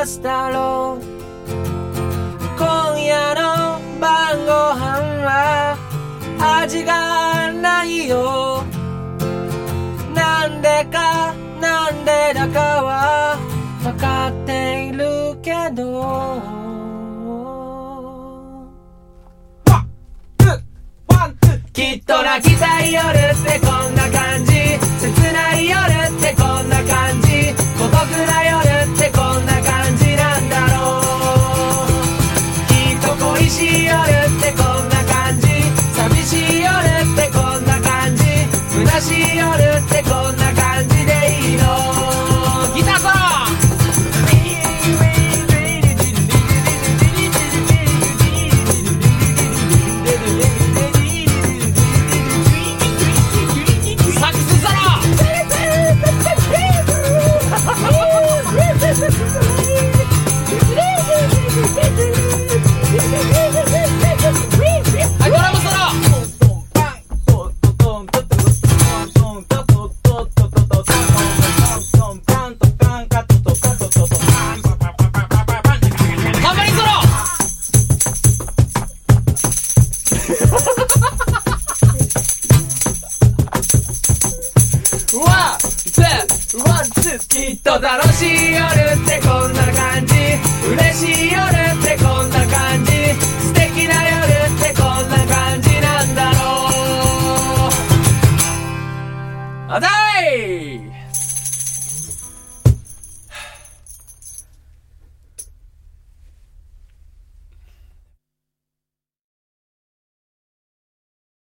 すだろう。今夜の晩ご飯は味がないよ。なんでかなんでだかは分かっているけど、きっと泣きたい夜ってこんな感じ、切ない夜ってこんな感じ、孤独な夜ってこんな感じなんだろう。きっと恋しい夜ってこんな感じ、寂しい夜ってこんな感じ、虚しい夜ってこんな感じでいいの。ギターソロきっと楽しい夜ってこんな感じ、嬉しい夜って